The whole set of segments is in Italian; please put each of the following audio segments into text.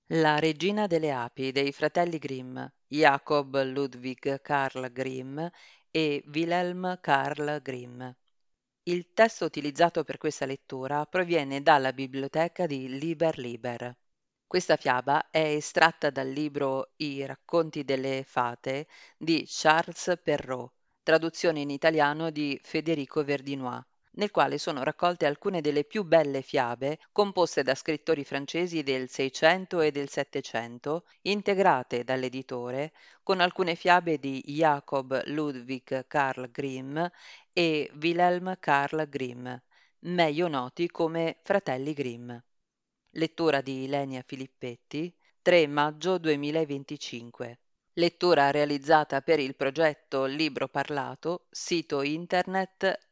La regina delle api dei fratelli Grimm, Jacob Ludwig Karl Grimm e Wilhelm Karl Grimm. Il testo utilizzato per questa lettura proviene dalla biblioteca di Liber Liber. Questa fiaba è estratta dal libro I racconti delle fate di Charles Perrault, traduzione in italiano di Federico Verdinois, nel quale sono raccolte alcune delle più belle fiabe composte da scrittori francesi del Seicento e del Settecento, integrate dall'editore con alcune fiabe di Jacob Ludwig Karl Grimm e Wilhelm Karl Grimm, meglio noti come Fratelli Grimm. Lettura di Ilenia Filippetti, 3 maggio 2025. Lettura realizzata per il progetto Libro Parlato, sito internet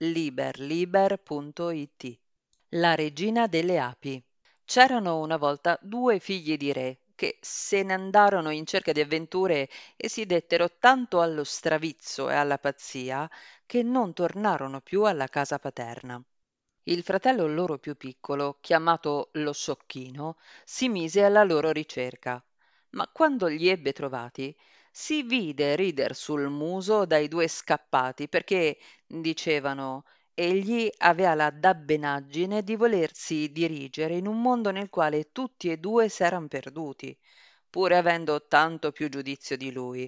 liberliber.it. La regina delle api. C'erano una volta due figli di re che se ne andarono in cerca di avventure e si dettero tanto allo stravizzo e alla pazzia che non tornarono più alla casa paterna. Il fratello loro più piccolo, chiamato lo Sciocchino, si mise alla loro ricerca, ma quando li ebbe trovati, si vide rider sul muso dai due scappati, perché, dicevano, egli avea la dabbenaggine di volersi dirigere in un mondo nel quale tutti e due s'eran perduti, pur avendo tanto più giudizio di lui.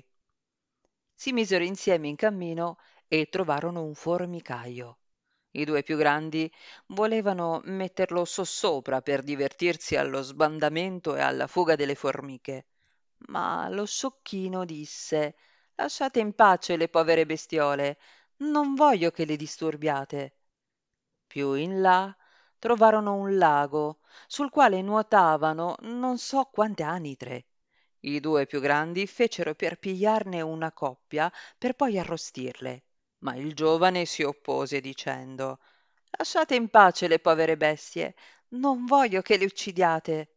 Si misero insieme in cammino e trovarono un formicaio. I due più grandi volevano metterlo sossopra per divertirsi allo sbandamento e alla fuga delle formiche. Ma lo sciocchino disse: Lasciate in pace le povere bestiole, non voglio che le disturbiate. Più in là trovarono un lago sul quale nuotavano non so quante anitre. I due più grandi fecero per pigliarne una coppia per poi arrostirle, ma il giovane si oppose dicendo: Lasciate in pace le povere bestie, non voglio che le uccidiate.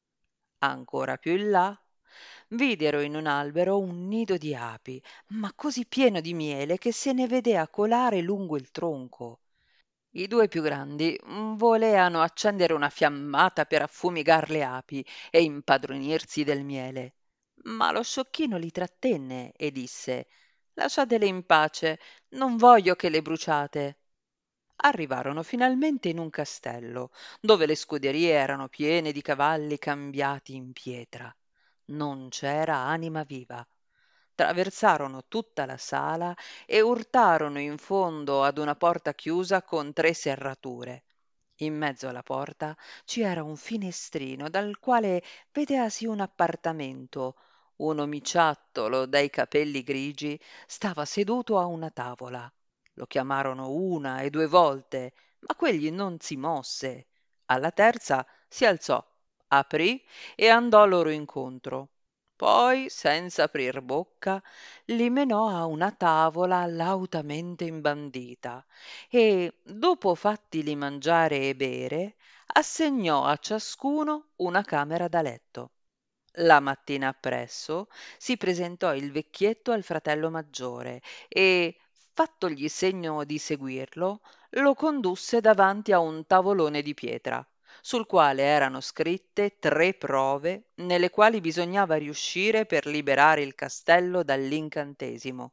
Ancora più in là videro in un albero un nido di api, ma così pieno di miele che se ne vedea colare lungo il tronco. I due più grandi voleano accendere una fiammata per affumigar le api e impadronirsi del miele, ma lo sciocchino li trattenne e disse: Lasciatele in pace, non voglio che le bruciate. Arrivarono finalmente in un castello, dove le scuderie erano piene di cavalli cambiati in pietra. Non c'era anima viva. Traversarono tutta la sala e urtarono in fondo ad una porta chiusa con tre serrature. In mezzo alla porta ci era un finestrino dal quale vedeasi un appartamento. Un omiciattolo dai capelli grigi stava seduto a una tavola. Lo chiamarono una e due volte, ma quegli non si mosse. Alla terza si alzò, aprì e andò loro incontro. Poi, senza aprir bocca, li menò a una tavola lautamente imbandita e, dopo fattili mangiare e bere, assegnò a ciascuno una camera da letto. La mattina appresso si presentò il vecchietto al fratello maggiore e, fattogli segno di seguirlo, lo condusse davanti a un tavolone di pietra, sul quale erano scritte tre prove nelle quali bisognava riuscire per liberare il castello dall'incantesimo.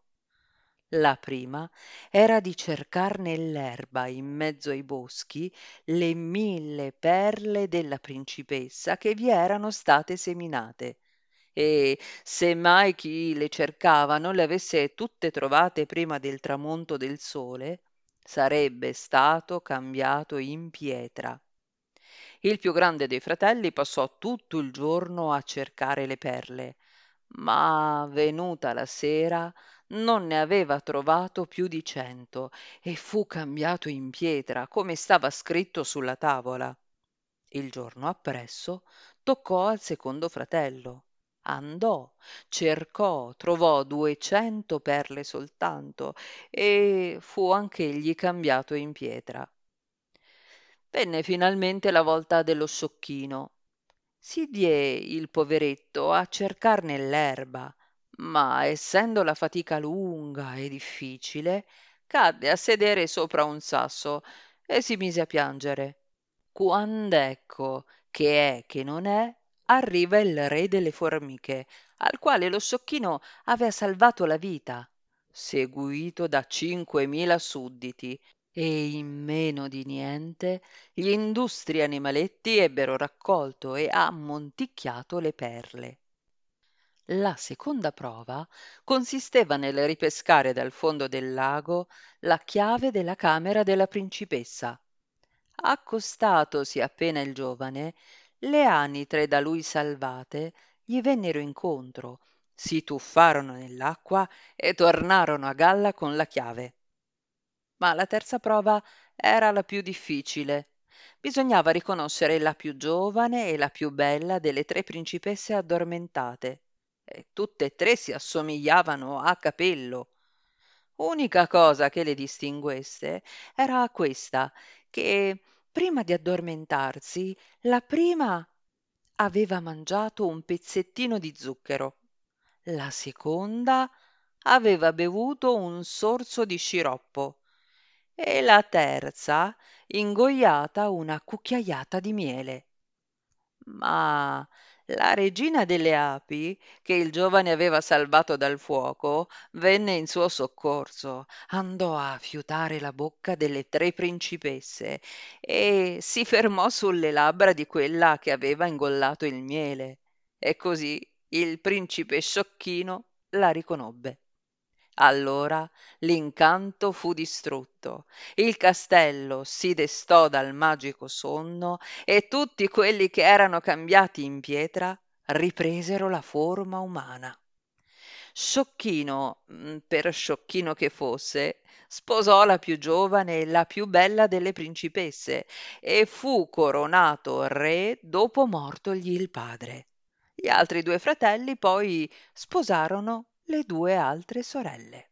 La prima era di cercar nell'erba in mezzo ai boschi le 1000 perle della principessa che vi erano state seminate e se mai chi le cercava non le avesse tutte trovate prima del tramonto del sole, sarebbe stato cambiato in pietra. Il più grande dei fratelli passò tutto il giorno a cercare le perle, ma venuta la sera non ne aveva trovato più di 100 e fu cambiato in pietra, come stava scritto sulla tavola. Il giorno appresso toccò al secondo fratello. Andò, cercò, trovò 200 perle soltanto e fu anch'egli cambiato in pietra. Venne finalmente la volta dello sciocchino. Si dié il poveretto a cercar nell'erba, ma essendo la fatica lunga e difficile, cadde a sedere sopra un sasso e si mise a piangere. Quand'ecco che è che non è, arriva il re delle formiche, al quale lo sciocchino aveva salvato la vita, seguito da 5.000 sudditi, e in meno di niente gli industri animaletti ebbero raccolto e ammonticchiato le perle. La seconda prova consisteva nel ripescare dal fondo del lago la chiave della camera della principessa. Accostatosi appena il giovane, le anitre da lui salvate gli vennero incontro, si tuffarono nell'acqua e tornarono a galla con la chiave. Ma la terza prova era la più difficile. Bisognava riconoscere la più giovane e la più bella delle tre principesse addormentate. E tutte e tre si assomigliavano a capello. Unica cosa che le distinguesse era questa, che prima di addormentarsi, la prima aveva mangiato un pezzettino di zucchero, la seconda aveva bevuto un sorso di sciroppo e la terza ingoiata una cucchiaiata di miele. Ma la regina delle api, che il giovane aveva salvato dal fuoco, venne in suo soccorso, andò a fiutare la bocca delle tre principesse e si fermò sulle labbra di quella che aveva ingollato il miele. E così il principe sciocchino la riconobbe. Allora l'incanto fu distrutto, il castello si destò dal magico sonno e tutti quelli che erano cambiati in pietra ripresero la forma umana. Sciocchino, per sciocchino che fosse, sposò la più giovane e la più bella delle principesse e fu coronato re dopo mortogli il padre. Gli altri due fratelli poi sposarono le due altre sorelle.